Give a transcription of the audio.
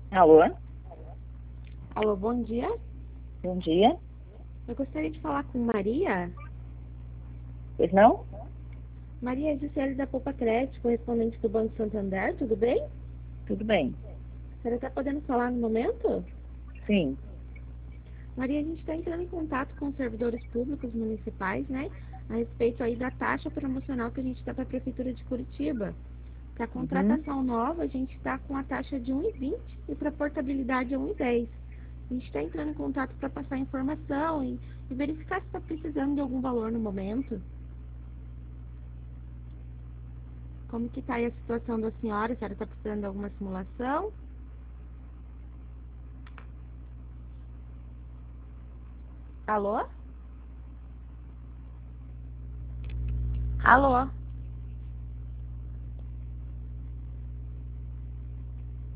Alô, Alô, bom dia. bom dia. Eu gostaria de falar com Maria. Pois não? Maria é Gisele da Poupa Crédito, correspondente do Banco Santander, tudo bem? Tudo bem. A senhora está podendo falar no momento? Sim. Maria, a gente está entrando em contato com os servidores públicos municipais, né? A respeito aí da taxa promocional que a gente dá para a Prefeitura de Curitiba. Para Uhum. contratação nova, a gente está com a taxa de 1,20 e para portabilidade é 1,10. A gente está entrando em contato para passar informação e verificar se está precisando de algum valor no momento. Como que está aí a situação da senhora? A senhora está precisando de alguma simulação? Alô? Alô?